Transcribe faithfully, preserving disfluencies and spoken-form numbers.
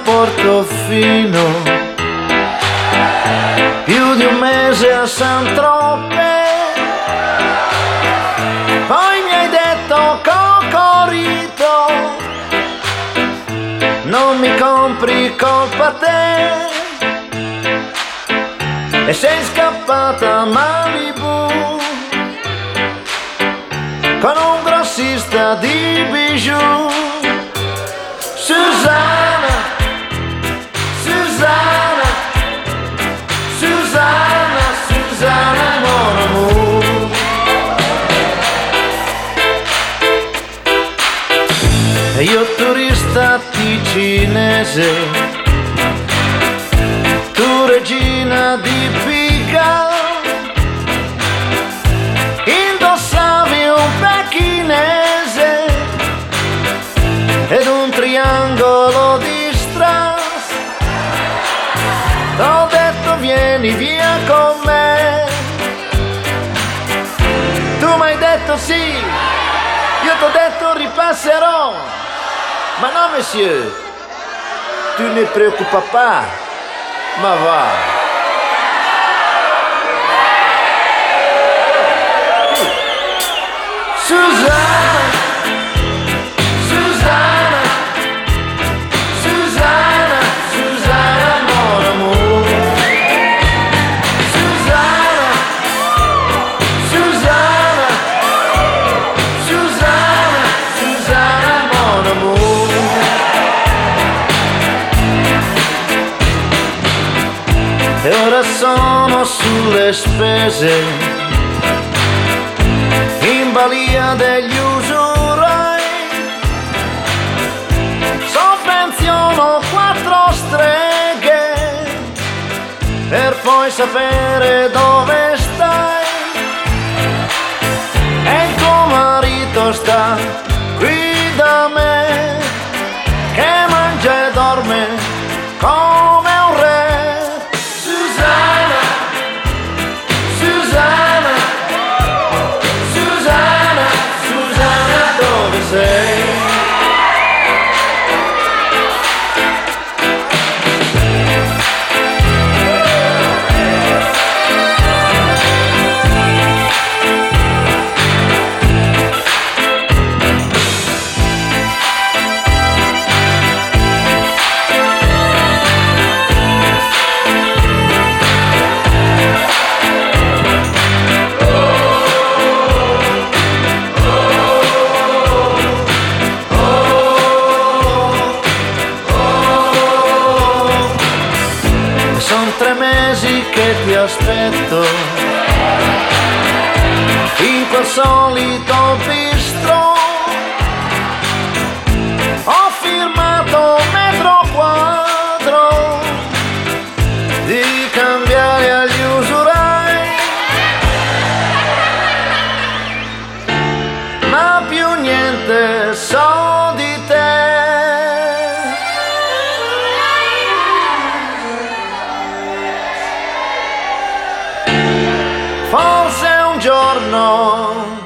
Portofino, più di un mese a San Tropez, poi mi hai detto Cocorito, non mi compri, colpa te, e sei scappata a Malibu con un grossista di bijou. Susanna, Susanna, Susanna, Susanna, mon amour. E io turista ticinese, tu regina di Pigalle, indossavi un pechinese ed un triangolo di strass. T'ho detto vieni via con me, tu m'hai detto sì, io t'ho detto ripasserò, ma no monsieur, tu ne preoccupa pas, ma va. Susanna, Susanna, Susanna, Susanna, mon amour. Susanna, Susanna, Susanna, Susanna, mon amour. E ora sono sulle spese, in balia degli usurai, sovvenziono quattro streghe per poi sapere dove stai, e il tuo marito sta qui da me, che mangia e dorme come un re. Susanna, Susanna, Susanna, Susanna, dove sei? Son tre mesi che ti aspetto in quel solito bistro, ho firmato metro quadro di cambiare agli usurai, ma più niente so di te. Forse un giorno